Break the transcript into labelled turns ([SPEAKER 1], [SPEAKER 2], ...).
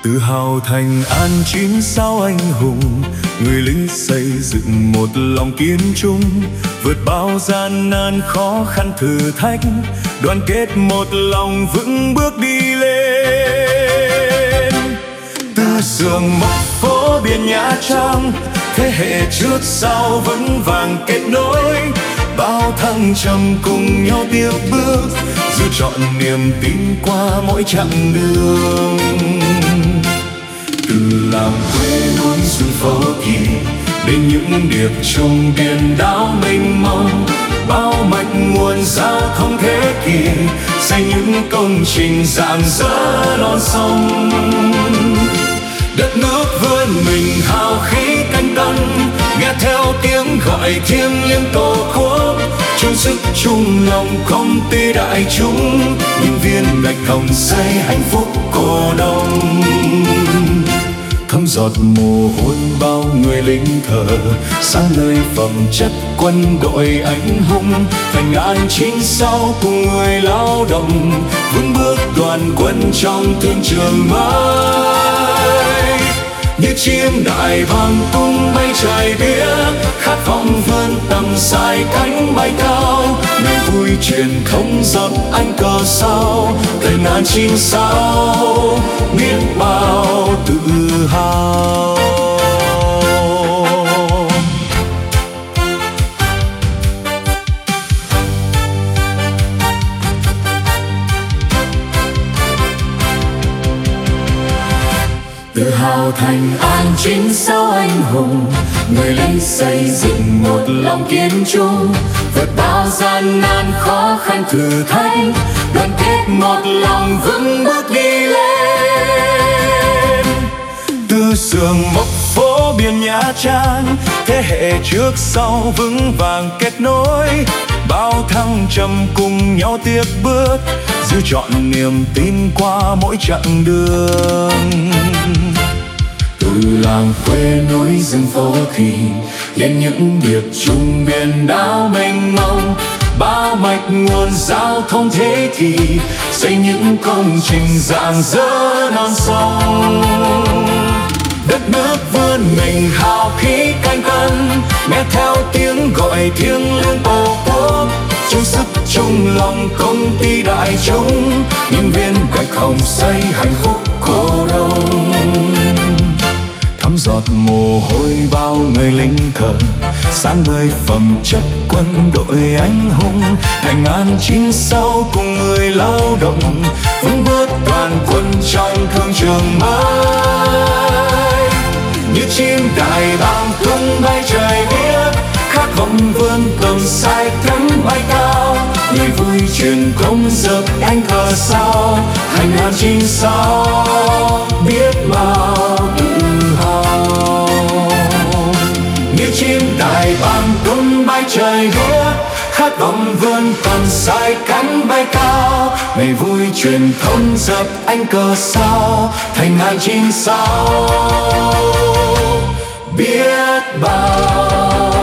[SPEAKER 1] Tự hào thành an chín sao anh hùng, người lính xây dựng một lòng kiên trung, vượt bao gian nan khó khăn thử thách, đoàn kết một lòng vững bước đi lên. Từ xưởng mộc phố biển Nha Trang, thế hệ trước sau vững vàng kết nối, bao thăng trầm cùng nhau tiếp bước, giữ trọn niềm tin qua mỗi chặng đường. Từ làng quê núi rừng phố kỳ đến những điệp chung biển đảo mênh mông, bao mạch nguồn giao thông thế kỷ, xây những công trình rạng rỡ non sông. Đất nước vươn mình hào khí canh tân, nghe theo tiếng gọi thiêng liêng tổ quốc, chung sức chung lòng công ty đại chúng, những viên gạch hồng xây hạnh phúc cổ đông. Thấm giọt mồ hôi bao người lính thờ, sáng ngời phẩm chất quân đội anh hùng, thành an chín sau cùng người lao động, vững bước đoàn quân trong thương trường mới. Như chim đại bàng tung bay trời biếc, khát vọng vươn tầm dài cánh bay cao, niềm vui truyền thống giọt anh cờ sao, thành an chín sao biết bao tự hào. Tự hào thành an chín sao anh hùng, người lính xây dựng một lòng kiên trung, vượt bao gian nan khó khăn thử thách, đoàn kết một lòng vững bước đi lên. Từ xưởng mộc phố biển Nha Trang, thế hệ trước sau vững vàng kết nối, bao thăng trầm cùng nhau tiếp bước, giữ trọn niềm tin qua mỗi chặng đường. Từ làng quê núi rừng phố thì lên những điệp chung biển đảo mênh mông, bao mạch nguồn giao thông thế thì xây những công trình rạng rỡ non sông. Đất nước vươn mình hào khí canh tân, nghe theo tiếng gọi thiêng liêng tổ quốc, chung sức chung lòng công ty đại chúng, những viên gạch hồng xây hạnh phúc cổ đông. Thấm giọt mồ hôi bao người lính thờ, sáng ngời phẩm chất quân đội anh hùng, thành an chín sau cùng người lao động, vững bước đoàn quân trong thương trường mới. Như chim đại bàng tung bay trời biếc, khát vọng vươn tầm sai cánh bay cao, người vui truyền thống dập anh cờ sao, thành an chín sao biết bao tự hào. Như chim đại bàng tung bay trời biếc, khát vọng vươn tầm sai cánh bay cao, ngày vui truyền thống dập anh cờ sao, thành an chín sao biết bao